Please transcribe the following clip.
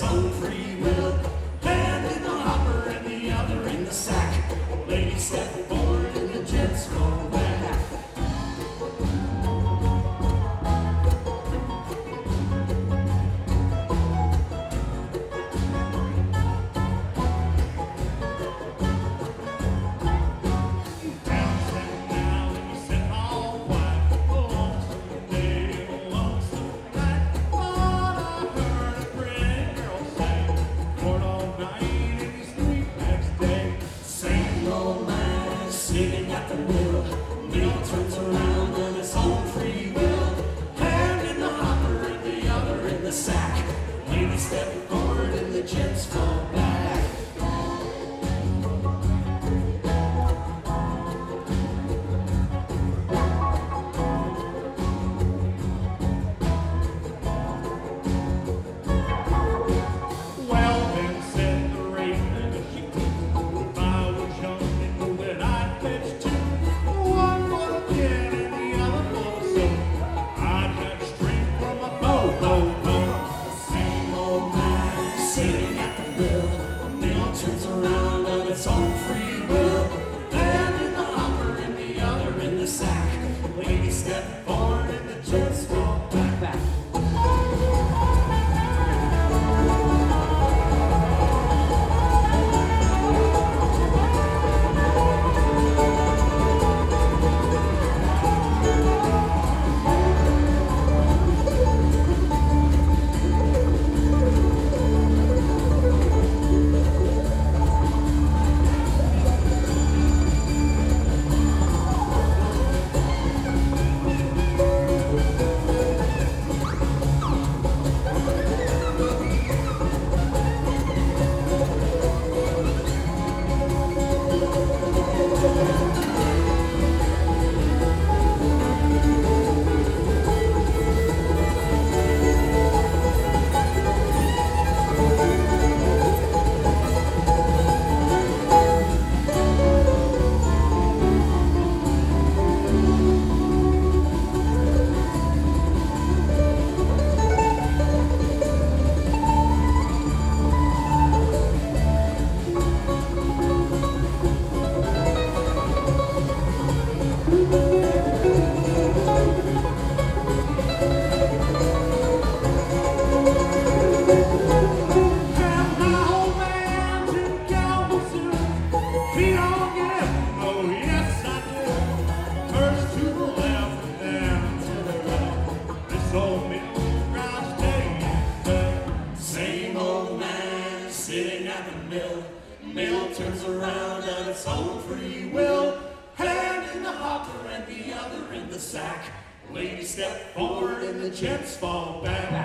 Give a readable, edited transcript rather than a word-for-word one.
own free will. Hand in the hopper and the other in the sack. Lady step forward and the gents roll back. Sitting at the mill, mill turns around on its own free will. Hand in the hopper and the other in the sack. Lady step forward and the gents fall back. Well then said the raven, if I was young and knew that I'd fetch two, one for the kid and the other for the soap, I'd have straight from a bow. Same old man sitting at the mill. The mill turns around on its own free will. Hand in the hopper and the other in the sack. Lady step forward and the gents fall back. Sitting at the mill, mill turns around on its own free will. Hand in the hopper and the other in the sack. Lady step forward and the gents fall back.